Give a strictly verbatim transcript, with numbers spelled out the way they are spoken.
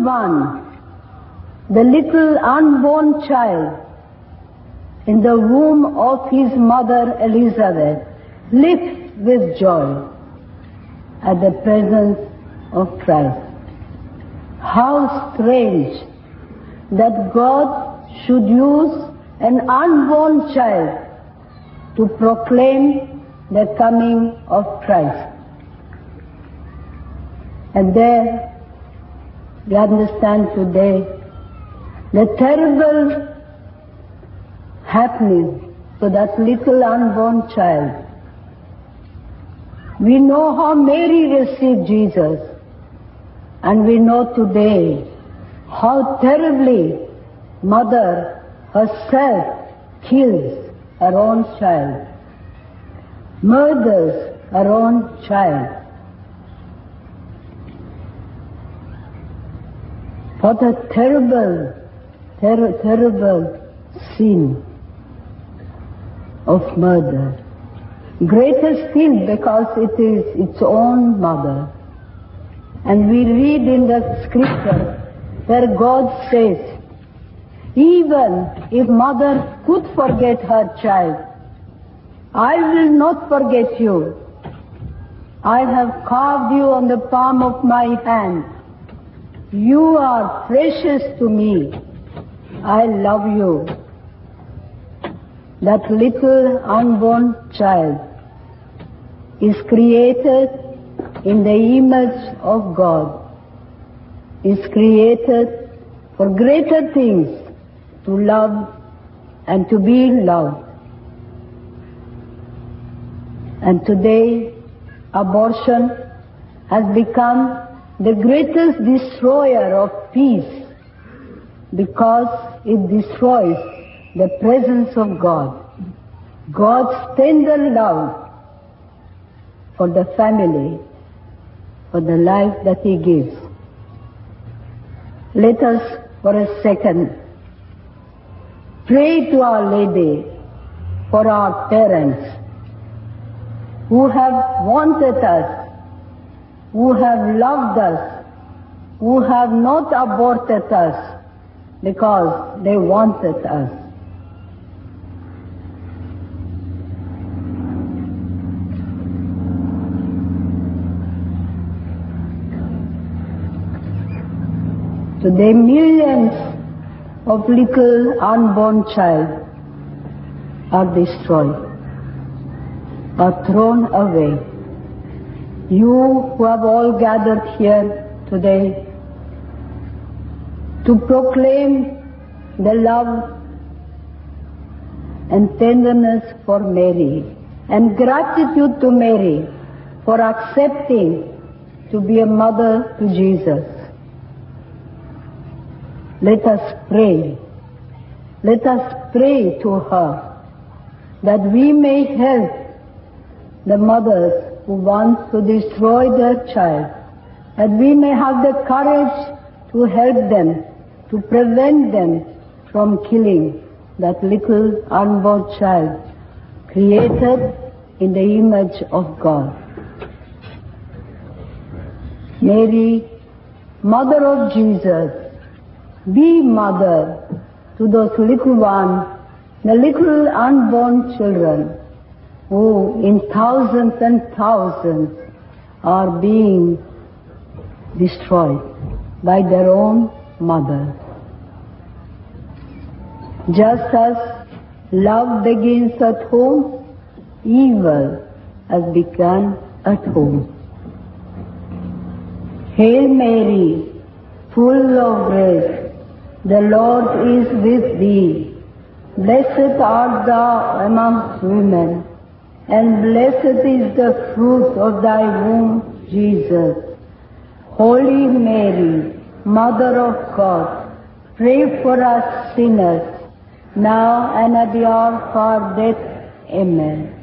one, the little unborn child in the womb of his mother Elizabeth, leaps with joy at the presence of Christ. How strange that God should use an unborn child to proclaim the coming of Christ. And there we understand today the terrible happening to that little unborn child. We know how Mary received Jesus, and we know today how terribly mother herself kills her own child, murders her own child. What a terrible, ter- terrible sin of murder. Greater still because it is its own mother. And we read in the scripture where God says, even if mother could forget her child, I will not forget you. I have carved you on the palm of my hand. You are precious to me. I love you. That little unborn child is created in the image of God, is created for greater things, to love and to be loved. And today, abortion has become the greatest destroyer of peace because it destroys the presence of God, God's tender love for the family, for the life that He gives. Let us, for a second, pray to Our Lady for our parents who have wanted us, who have loved us, who have not aborted us because they wanted us. Today millions of little unborn child are destroyed, are thrown away. You who have all gathered here today to proclaim the love and tenderness for Mary and gratitude to Mary for accepting to be a mother to Jesus. Let us pray. Let us pray to her that we may help the mothers who want to destroy their child, that we may have the courage to help them, to prevent them from killing that little unborn child created in the image of God. Mary, Mother of Jesus, be mother to those little ones, the little unborn children who in thousands and thousands are being destroyed by their own mother. Just as love begins at home, evil has begun at home. Hail Mary, full of grace, the Lord is with thee. Blessed art thou amongst women, and blessed is the fruit of thy womb, Jesus. Holy Mary, Mother of God, pray for us sinners, now and at the hour of our death. Amen.